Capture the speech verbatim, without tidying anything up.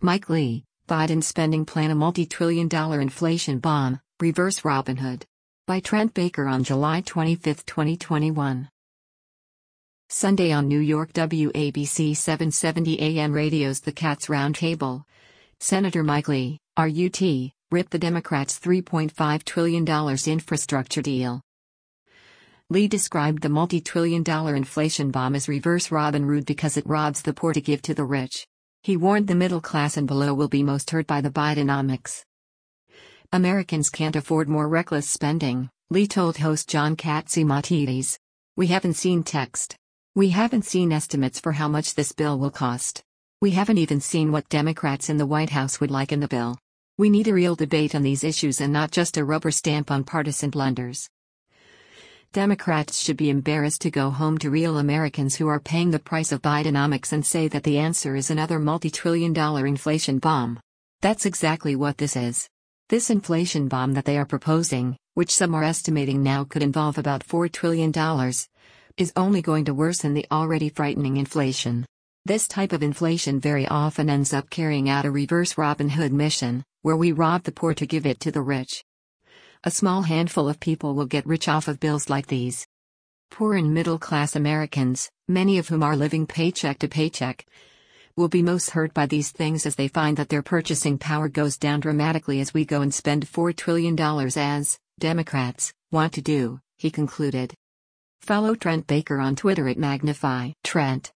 Mike Lee, Biden spending plan a multi-trillion dollar inflation bomb, reverse Robinhood. By Trent Baker on July twenty-fifth, twenty twenty-one. Sunday on New York W A B C seven seventy A M radio's The Cats Roundtable. Senator Mike Lee, R U T, ripped the Democrats' three point five trillion dollar infrastructure deal. Lee described the multi-trillion dollar inflation bomb as reverse Robin Hood because it robs the poor to give to the rich. He warned the middle class and below will be most hurt by the Bidenomics. Americans can't afford more reckless spending, Lee told host John Catsimatidis. We haven't seen text. We haven't seen estimates for how much this bill will cost. We haven't even seen what Democrats in the White House would like in the bill. We need a real debate on these issues and not just a rubber stamp on partisan blunders. Democrats should be embarrassed to go home to real Americans who are paying the price of Bidenomics and say that the answer is another multi-trillion dollar inflation bomb. That's exactly what this is. This inflation bomb that they are proposing, which some are estimating now could involve about four trillion dollars, is only going to worsen the already frightening inflation. This type of inflation very often ends up carrying out a reverse Robin Hood mission, where we rob the poor to give it to the rich. A small handful of people will get rich off of bills like these. Poor and middle-class Americans, many of whom are living paycheck to paycheck, will be most hurt by these things as they find that their purchasing power goes down dramatically as we go and spend four trillion dollars as Democrats want to do, he concluded. Follow Trent Baker on Twitter at Magnify Trent.